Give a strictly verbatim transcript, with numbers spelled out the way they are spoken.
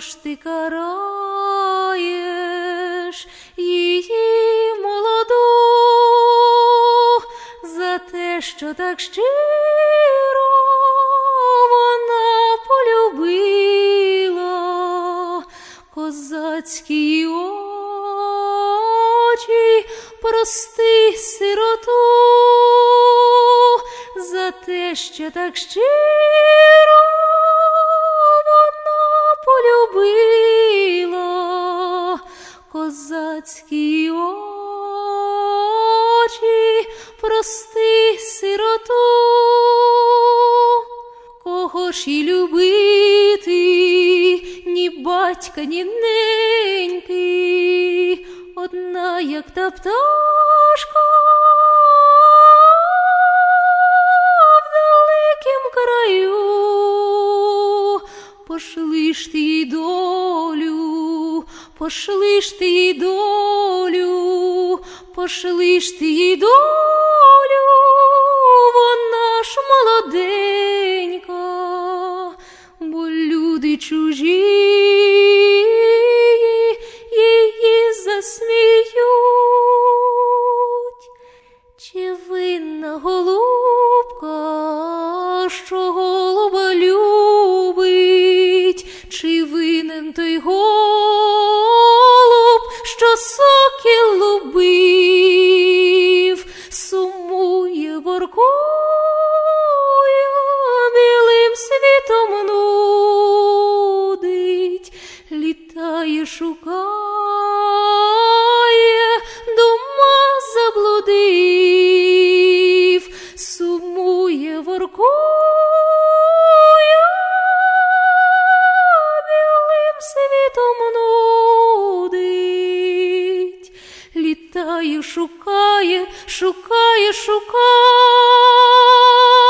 ж ти караєш її молоду за те, що так щиро вона полюбила козацькі очі? Прости, сироту, за те, що так щиро вона полюбила козацькі очі. Прости, сироту, кого ж і любити, ні батька, ні неньки, одна, як та пташка в далекім краю. Пошли ж ти їй долю, пошли ж ти їй долю, пошли ж ти їй долю, вона ж молоденька, бо люди чужі її засміють. Чи винна голубка, що голуба любить? Чи винен той голуб, що сокіл любив? Сумує, воркує, білим світом нудить, літає, шукає, дома заблудив. Сумує, воркує, білим світом нудить, літає, шукає, шукає, шукає.